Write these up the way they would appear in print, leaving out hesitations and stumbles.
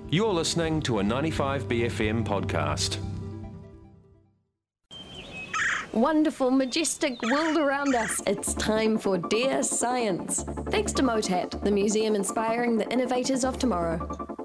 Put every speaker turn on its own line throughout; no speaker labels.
You're listening to a 95BFM podcast.
Wonderful, majestic world around us. It's time for Dear Science. Thanks to MOTAT, the museum inspiring the innovators of tomorrow.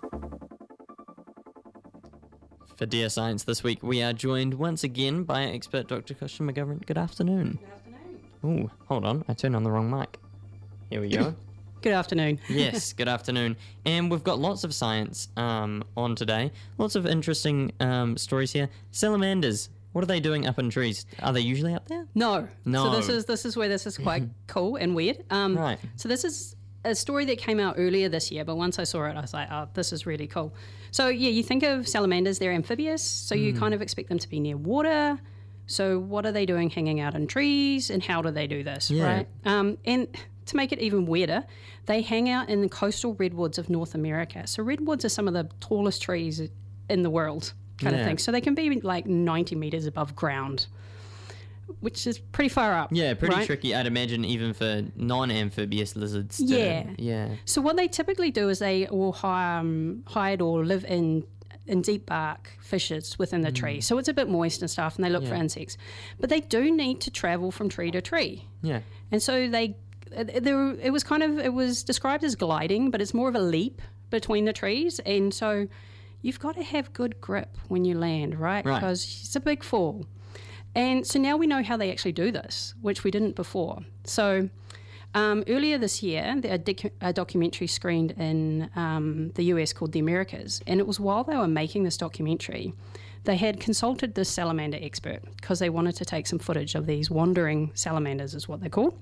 For Dear Science this week, we are joined once again by expert Dr. Christian McGovern. Good afternoon.
Good afternoon.
Oh, hold on. I turned on the wrong mic. Here we go.
Good afternoon.
Yes, good afternoon. And we've got lots of science on today. Lots of interesting stories here. Salamanders. What are they doing up in trees? Are they usually up there?
No.
No.
So this is where this is quite cool and weird.
Right.
So this is a story that came out earlier this year, but once I saw it, I was like, oh, this is really cool. So yeah, you think of salamanders, they're amphibious, so you kind of expect them to be near water. So what are they doing hanging out in trees, and how do they do this,
Yeah.
right? And to make it even weirder, they hang out in the coastal redwoods of North America. So redwoods are some of the tallest trees in the world, kind of
Yeah.
thing. So they can be like 90 meters above ground, which is pretty far up.
Yeah, pretty
right?
tricky, I'd imagine, even for non-amphibious lizards. Yeah.
So what they typically do is they will hide or live in deep bark fissures within the tree. So it's a bit moist and stuff, and they look for insects. But they do need to travel from tree to tree.
Yeah.
And so it was described as gliding, but it's more of a leap between the trees. And so you've got to have good grip when you land, right?
Right.
Because it's a big fall. And so now we know how they actually do this, which we didn't before. So earlier this year, a documentary screened in the US called The Americas, and it was while they were making this documentary, they had consulted this salamander expert because they wanted to take some footage of these wandering salamanders, is what they're called.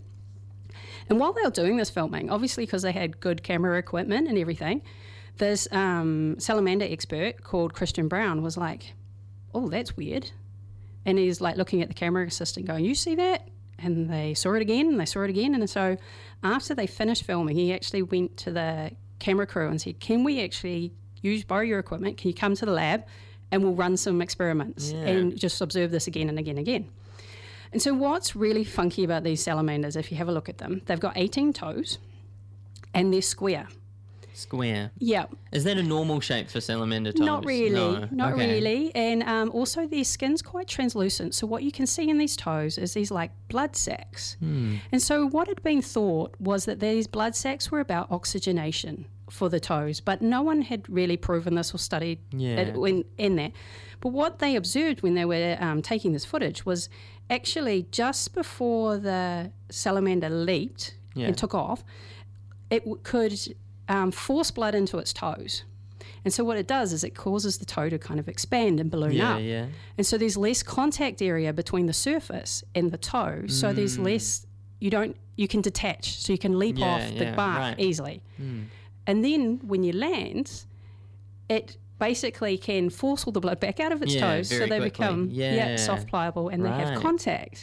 And while they were doing this filming, obviously because they had good camera equipment and everything, this salamander expert called Christian Brown was like, oh, that's weird. And he's like looking at the camera assistant going, you see that? And they saw it again, and they saw it again. And so after they finished filming, he actually went to the camera crew and said, can we actually borrow your equipment? Can you come to the lab and we'll run some experiments and just observe this again and again and again? And so what's really funky about these salamanders, if you have a look at them, they've got 18 toes and they're square.
Square.
Yeah.
Is that a normal shape for salamander toes?
Not really.
No.
Not
Okay.
really. And also their skin's quite translucent. So what you can see in these toes is these like blood sacs. And so what had been thought was that these blood sacs were about oxygenation for the toes, but no one had really proven this or studied it in that. But what they observed when they were taking this footage was actually just before the salamander leaped and took off, it could force blood into its toes. And so what it does is it causes the toe to kind of expand and balloon up.
Yeah.
And so there's less contact area between the surface and the toe. So there's less, you can detach. So you can leap off the bark easily. And then when you land, it basically can force all the blood back out of its toes. So they become soft, pliable, and they have contact.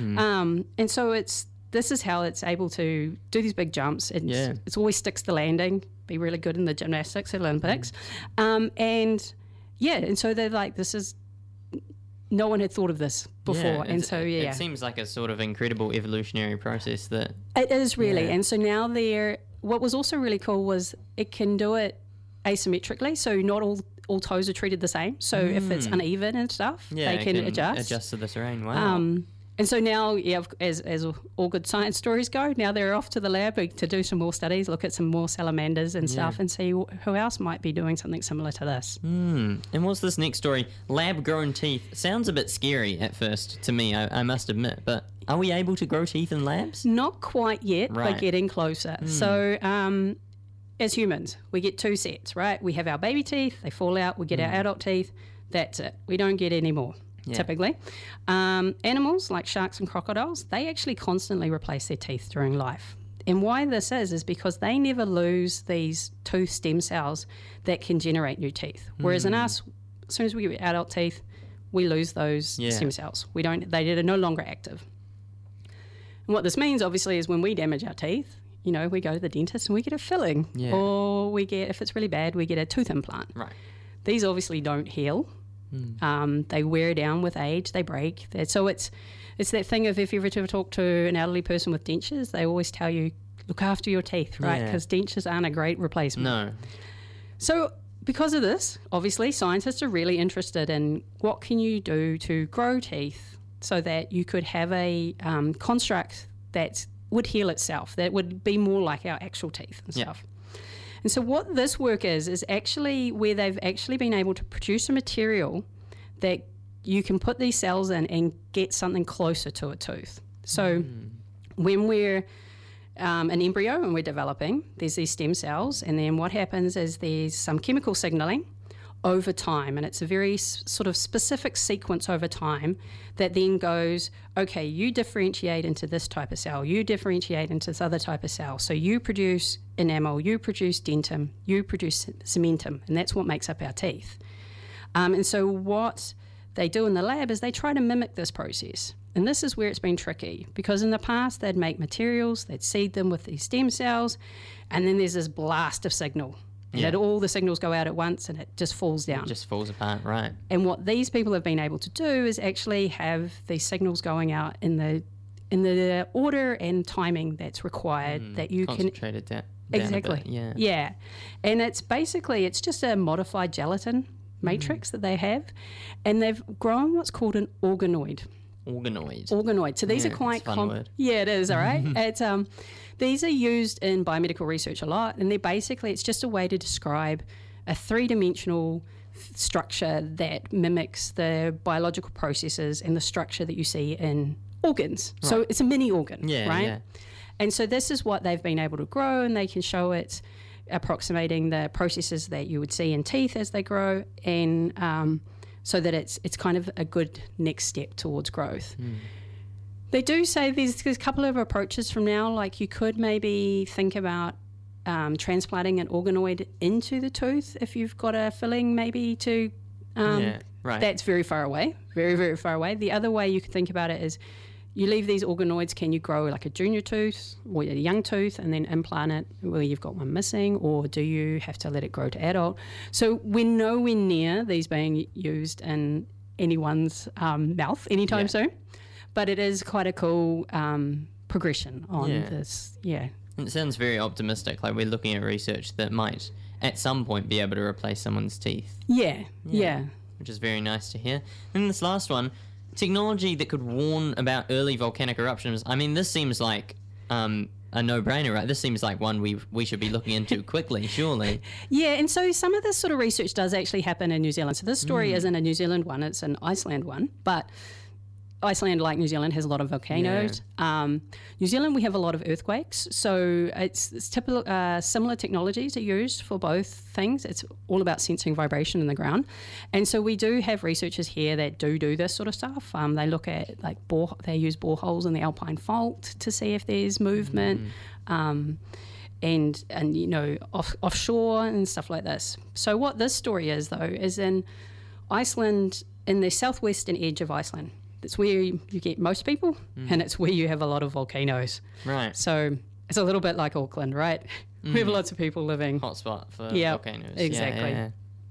And so this is how it's able to do these big jumps. It's always sticks the landing, be really good in the gymnastics at Olympics. And so they're like, no one had thought of this before.
It seems like a sort of incredible evolutionary process that...
It is really. And so now what was also really cool was it can do it asymmetrically, so not all toes are treated the same. So if it's uneven and stuff, they can adjust
to the terrain. Wow.
And so now, as all good science stories go, now they're off to the lab to do some more studies, look at some more salamanders and stuff, and see who else might be doing something similar to this.
And what's this next story? Lab-grown teeth. Sounds a bit scary at first to me, I must admit, but are we able to grow teeth in labs?
Not quite yet,
Right.
but getting closer. So as humans, we get two sets, right? We have our baby teeth, they fall out, we get our adult teeth, that's it. We don't get any more. Typically. Animals like sharks and crocodiles, they actually constantly replace their teeth during life. And why this is because they never lose these tooth stem cells that can generate new teeth. Whereas in us, as soon as we get adult teeth, we lose those stem cells. They're no longer active. And what this means, obviously, is when we damage our teeth, we go to the dentist and we get a filling. Or if it's really bad, we get a tooth implant.
Right.
These obviously don't heal. They wear down with age, they break. So it's that thing of if you ever talk to an elderly person with dentures, they always tell you, look after your teeth, right? Because dentures aren't a great replacement.
No.
So because of this, obviously, scientists are really interested in what can you do to grow teeth so that you could have a construct that would heal itself, that would be more like our actual teeth and stuff. And so what this work is actually where they've actually been able to produce a material that you can put these cells in and get something closer to a tooth. So when we're an embryo and we're developing, there's these stem cells, and then what happens is there's some chemical signaling over time, and it's a very sort of specific sequence over time that then goes, okay, you differentiate into this type of cell, you differentiate into this other type of cell. So you produce enamel, you produce dentin, you produce cementum, and that's what makes up our teeth. And so what they do in the lab is they try to mimic this process. And this is where it's been tricky, because in the past they'd make materials, they'd seed them with these stem cells, and then there's this blast of signal. And all the signals go out at once and it just falls down.
It just falls apart, right.
And what these people have been able to do is actually have these signals going out in the order and timing that's required that you can...
Concentrated down
exactly.
a bit,
Yeah. And it's just a modified gelatin matrix that they have, and they've grown what's called an organoid. Organoid. So these are quite
common.
Yeah, it is, all right? It's these are used in biomedical research a lot, and it's just a way to describe a three-dimensional structure that mimics the biological processes and the structure that you see in organs. Right. So it's a mini organ, right? Yeah. And so this is what they've been able to grow, and they can show it approximating the processes that you would see in teeth as they grow, and so that it's kind of a good next step towards growth. They do say there's a couple of approaches from now, like you could maybe think about transplanting an organoid into the tooth if you've got a filling maybe to... That's very far away, very, very far away. The other way you could think about it is you leave these organoids, can you grow like a junior tooth or a young tooth and then implant it where you've got one missing, or do you have to let it grow to adult? So we're nowhere near these being used in anyone's mouth anytime soon, but it is quite a cool progression on this. Yeah.
It sounds very optimistic, like we're looking at research that might at some point be able to replace someone's teeth.
Yeah.
Which is very nice to hear. And this last one, technology that could warn about early volcanic eruptions. I mean, this seems like a no-brainer, right? This seems like one we should be looking into quickly, surely. Yeah,
and so some of this sort of research does actually happen in New Zealand. So this story isn't a New Zealand one, it's an Iceland one. But Iceland, like New Zealand, has a lot of volcanoes. New Zealand, we have a lot of earthquakes. So it's typical, similar technologies are used for both things. It's all about sensing vibration in the ground. And so we do have researchers here that do this sort of stuff. They look at, like, they use boreholes in the Alpine Fault to see if there's movement. And you know, offshore and stuff like this. So what this story is, though, is in Iceland, in the southwestern edge of Iceland. It's where you get most people, and it's where you have a lot of volcanoes.
Right.
So it's a little bit like Auckland, right? We have lots of people living.
Hotspot for volcanoes.
Exactly.
Yeah.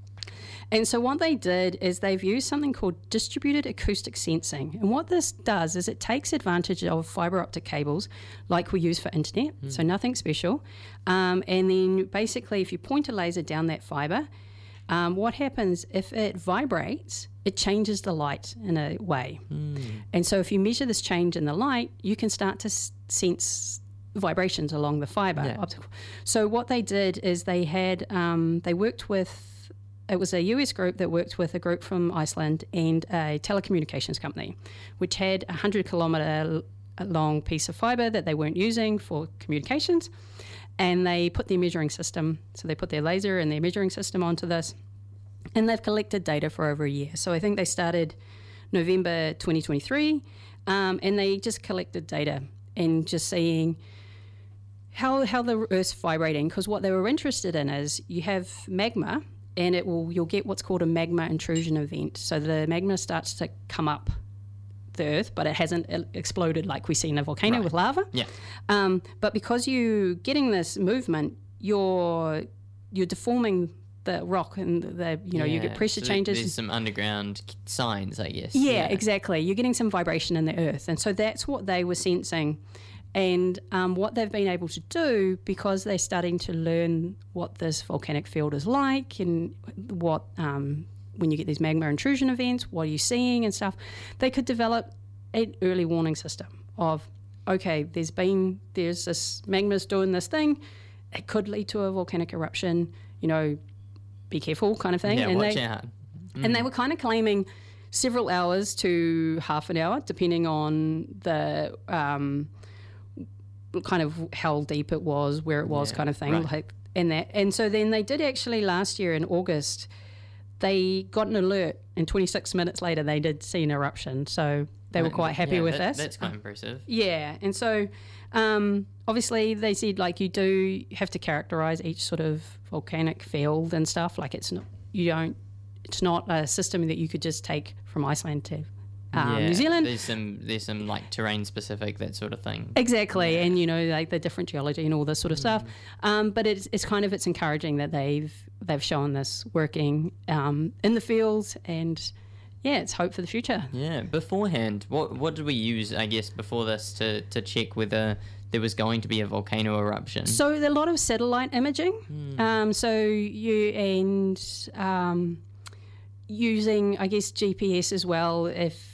And so what they did is they've used something called distributed acoustic sensing. And what this does is it takes advantage of fibre optic cables like we use for internet, so nothing special. And then basically if you point a laser down that fibre, what happens if it vibrates, it changes the light in a way. And so if you measure this change in the light, you can start to sense vibrations along the fibre. Yeah. So what they did is they had, they worked with, it was a US group that worked with a group from Iceland and a telecommunications company, which had a 100-kilometre long piece of fibre that they weren't using for communications. And they put their measuring system, so they put their laser and their measuring system onto this, and they've collected data for over a year. So I think they started November 2023, and they just collected data and just seeing how the Earth's vibrating, because what they were interested in is you have magma, and you'll get what's called a magma intrusion event. So the magma starts to come up the Earth, but it hasn't exploded like we see in a volcano with lava.
Yeah.
But because you're getting this movement, you're deforming the rock, and you get pressure changes.
There's some underground signs, I guess.
Yeah, exactly. You're getting some vibration in the Earth, and so that's what they were sensing And what they've been able to do, because they're starting to learn what this volcanic field is like and what, when you get these magma intrusion events, what are you seeing and stuff, they could develop an early warning system of, okay, there's this magma's doing this thing, it could lead to a volcanic eruption, be careful kind of thing.
Yeah,
and
watch out.
And they were kind of claiming several hours to half an hour, depending on the kind of how deep it was, where it was, kind of thing.
Right.
And so then they did actually last year in August, they got an alert, and 26 minutes later they did see an eruption. So they were quite happy with this.
That's quite impressive.
Yeah, and so obviously they said you do have to characterize each sort of volcanic field and stuff. It's not a system that you could just take from Iceland to New Zealand.
There's some terrain specific, that sort of thing.
Exactly, and the different geology and all this sort of stuff. But it's encouraging that they've shown this working in the fields, and it's hope for the future. Yeah.
Beforehand, what did we use, I guess, before this to check whether there was going to be a volcano eruption?
So a lot of satellite imaging. Using, I guess, GPS as well,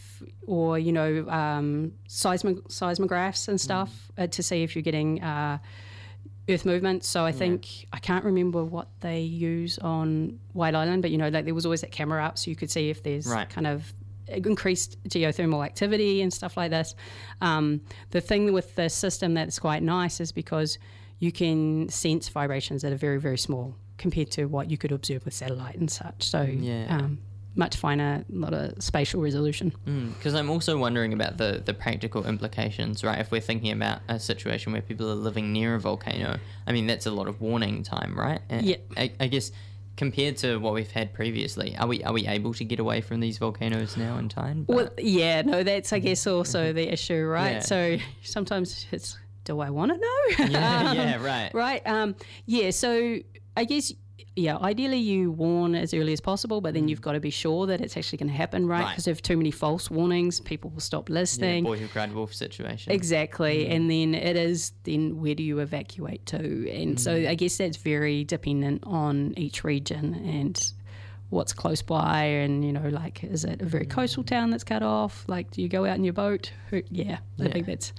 seismographs and stuff to see if you're getting earth movement. So I think, I can't remember what they use on White Island, but there was always that camera up, so you could see if there's kind of increased geothermal activity and stuff like this. The thing with the system that's quite nice is because you can sense vibrations that are very, very small compared to what you could observe with satellite and such. So much finer, a lot of spatial resolution.
Because I'm also wondering about the practical implications, right? If we're thinking about a situation where people are living near a volcano, I mean, that's a lot of warning time, right? And I guess compared to what we've had previously, are we able to get away from these volcanoes now in time?
Well, that's, I guess, also the issue, right? So sometimes it's, do I want to know?
Right.
Right. So I guess, ideally you warn as early as possible, but then you've got to be sure that it's actually going to happen, right? Because if too many false warnings, people will stop listening.
Boy who cried wolf situation.
Exactly. And then where do you evacuate to? And so I guess that's very dependent on each region and what's close by, and is it a very coastal town that's cut off? Do you go out in your boat? I think that's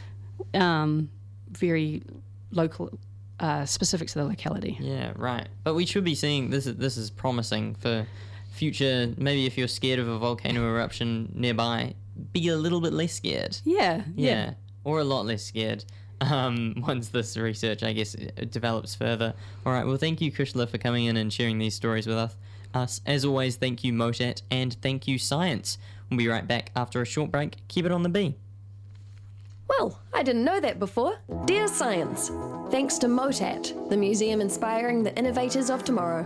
very local, specific to the locality.
Yeah, right. But we should be seeing this is promising for future. Maybe if you're scared of a volcano eruption nearby, be a little bit less scared.
Yeah.
Or a lot less scared. Once this research, I guess, develops further. All right. Well, thank you, Kushla, for coming in and sharing these stories with us. As always, thank you, Motat, and thank you, Science. We'll be right back after a short break. Keep it on the B.
Well, I didn't know that before. Dear Science, thanks to Motat, the museum inspiring the innovators of tomorrow.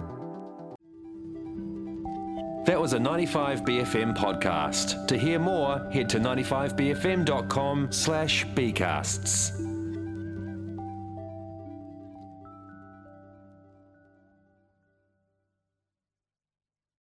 That was a 95BFM podcast. To hear more, head to 95bfm.com/bcasts.